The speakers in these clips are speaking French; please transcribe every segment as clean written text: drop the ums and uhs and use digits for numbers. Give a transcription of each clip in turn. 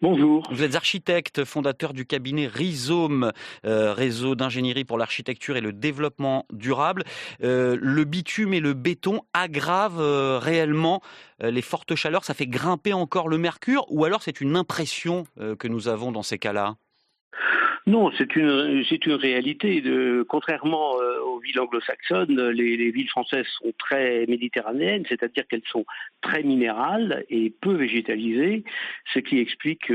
Bonjour. Vous êtes architecte, fondateur du cabinet Rhizome, réseau d'ingénierie pour l'architecture et le développement durable. Le bitume et le béton aggravent réellement les fortes chaleurs. Ça fait grimper encore le mercure, ou alors c'est une impression que nous avons dans ces cas-là? Non, c'est une réalité. Contrairement aux villes anglo-saxonnes, les villes françaises sont très méditerranéennes, c'est-à-dire qu'elles sont très minérales et peu végétalisées, ce qui explique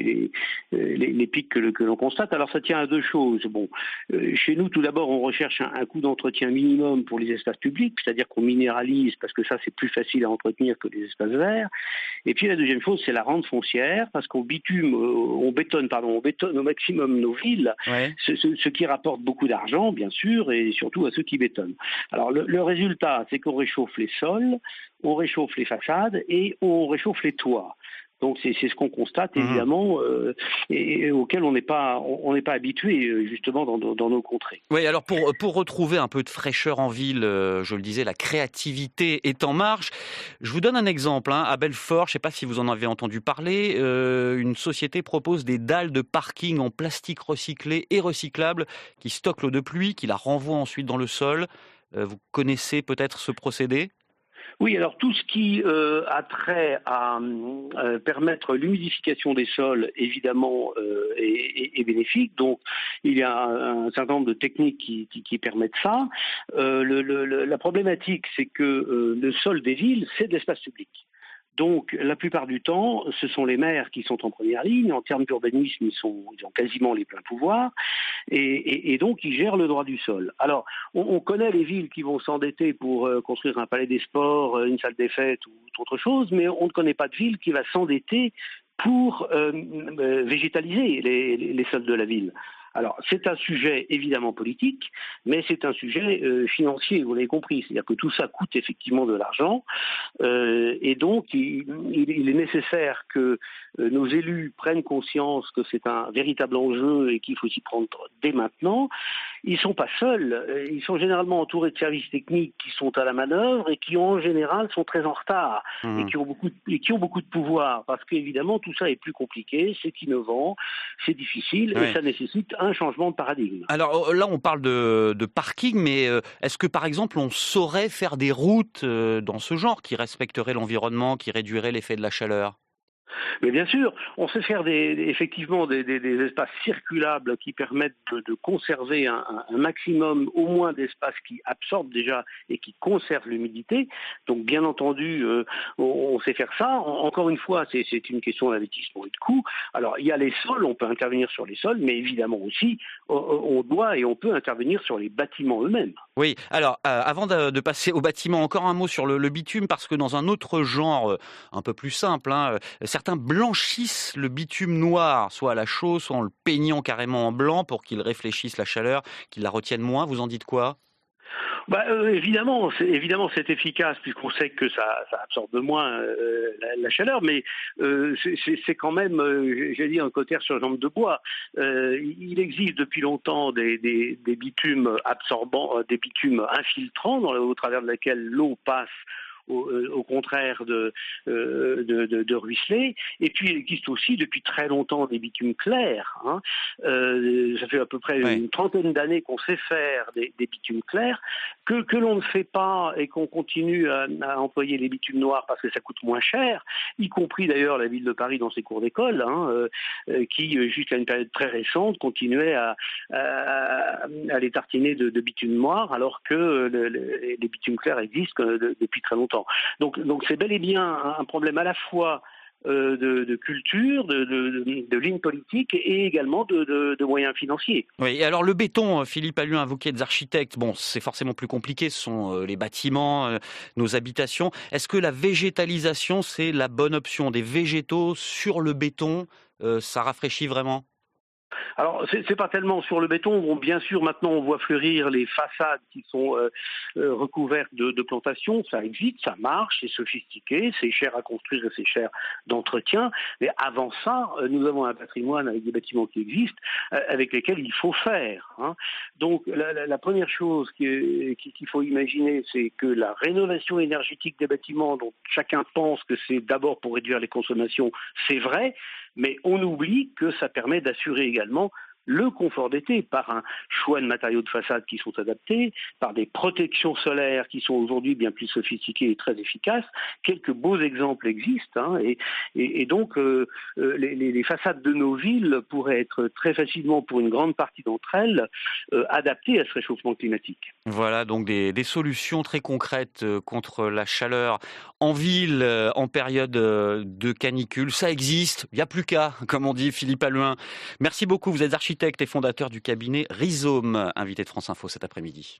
les pics que l'on constate. Alors ça tient à deux choses. Bon, chez nous, tout d'abord, on recherche un coût d'entretien minimum pour les espaces publics, c'est-à-dire qu'on minéralise parce que ça, c'est plus facile à entretenir que les espaces verts. Et puis la deuxième chose, c'est la rente foncière, parce qu'on bétonne au maximum nos villes, Ouais. ce qui rapporte beaucoup d'argent, bien sûr, et surtout à ceux qui bétonnent. Alors le résultat, c'est qu'on réchauffe les sols, on réchauffe les façades et on réchauffe les toits. Donc c'est ce qu'on constate Mhm. évidemment et auquel on n'est pas habitué justement dans nos contrées. Oui, alors pour retrouver un peu de fraîcheur en ville, je le disais, la créativité est en marche. Je vous donne un exemple, hein, à Belfort, je ne sais pas si vous en avez entendu parler, une société propose des dalles de parking en plastique recyclé et recyclable qui stockent l'eau de pluie, qui la renvoient ensuite dans le sol. Vous connaissez peut-être ce procédé? Oui, alors tout ce qui a trait à permettre l'humidification des sols, évidemment, est bénéfique. Donc, il y a un certain nombre de techniques qui permettent ça. La problématique, c'est que le sol des villes, c'est de l'espace public. Donc, la plupart du temps, ce sont les maires qui sont en première ligne. En termes d'urbanisme, ils ont quasiment les pleins pouvoirs. Et donc, ils gèrent le droit du sol. Alors, on connaît les villes qui vont s'endetter pour construire un palais des sports, une salle des fêtes ou autre chose, mais on ne connaît pas de ville qui va s'endetter pour végétaliser les sols de la ville. Alors, c'est un sujet évidemment politique, mais c'est un sujet financier, vous l'avez compris. C'est-à-dire que tout ça coûte effectivement de l'argent. Et donc, il est nécessaire que nos élus prennent conscience que c'est un véritable enjeu et qu'il faut s'y prendre dès maintenant. Ils ne sont pas seuls. Ils sont généralement entourés de services techniques qui sont à la manœuvre et qui, en général, sont très en retard et Mhm. qui ont beaucoup de pouvoir. Parce qu'évidemment, tout ça est plus compliqué, c'est innovant, c'est difficile et Ouais. ça nécessite un changement de paradigme. Alors là, on parle de parking, mais est-ce que par exemple on saurait faire des routes dans ce genre qui respecteraient l'environnement, qui réduiraient l'effet de la chaleur? Mais bien sûr, on sait faire effectivement des espaces circulables qui permettent de conserver un maximum au moins d'espace qui absorbe déjà et qui conserve l'humidité. Donc bien entendu, on sait faire ça. Encore une fois, c'est une question d'investissement et de coût. Alors il y a les sols, on peut intervenir sur les sols, mais évidemment aussi, on doit et on peut intervenir sur les bâtiments eux-mêmes. Oui, alors avant de passer au bâtiment, encore un mot sur le bitume, parce que dans un autre genre un peu plus simple, hein, certains blanchissent le bitume noir, soit à la chaux, soit en le peignant carrément en blanc pour qu'il réfléchisse la chaleur, qu'il la retienne moins. Vous en dites quoi? Évidemment, c'est efficace puisqu'on sait que ça absorbe moins la chaleur, mais c'est quand même, j'ai dit, un cauterizme sur jambe de bois. Il existe depuis longtemps des bitumes absorbants, des bitumes infiltrants au travers de laquelle l'eau passe au contraire de ruisseler. Et puis il existe aussi depuis très longtemps des bitumes clairs. Hein. Ça fait à peu près Ouais. une trentaine d'années qu'on sait faire des bitumes clairs, que l'on ne fait pas et qu'on continue à employer les bitumes noirs parce que ça coûte moins cher, y compris d'ailleurs la ville de Paris dans ses cours d'école, hein, qui jusqu'à une période très récente continuait à les tartiner de bitume noir alors que les bitumes clairs existent depuis très longtemps. Donc c'est bel et bien un problème à la fois de culture, de ligne politique et également de moyens financiers. Oui, et alors le béton, Philippe Alluin, invoqué des architectes, bon, c'est forcément plus compliqué, ce sont les bâtiments, nos habitations. Est-ce que la végétalisation, c'est la bonne option? Des végétaux sur le béton, ça rafraîchit vraiment? Alors, c'est pas tellement sur le béton. Bon, bien sûr, maintenant, on voit fleurir les façades qui sont recouvertes de plantations. Ça existe, ça marche, c'est sophistiqué, c'est cher à construire et c'est cher d'entretien. Mais avant ça, nous avons un patrimoine avec des bâtiments qui existent, avec lesquels il faut faire. Hein. Donc, la première chose qu'il faut imaginer, c'est que la rénovation énergétique des bâtiments, dont chacun pense que c'est d'abord pour réduire les consommations, c'est vrai, mais on oublie que ça permet d'assurer également le confort d'été par un choix de matériaux de façade qui sont adaptés, par des protections solaires qui sont aujourd'hui bien plus sophistiquées et très efficaces. Quelques beaux exemples existent, hein, et donc les façades de nos villes pourraient être très facilement, pour une grande partie d'entre elles, adaptées à ce réchauffement climatique. Voilà, donc des solutions très concrètes contre la chaleur en ville, en période de canicule. Ça existe, il n'y a plus qu'à, comme on dit, Philippe Halluin. Merci beaucoup, vous êtes architecte et fondateur du cabinet Rhizome, invité de France Info cet après-midi.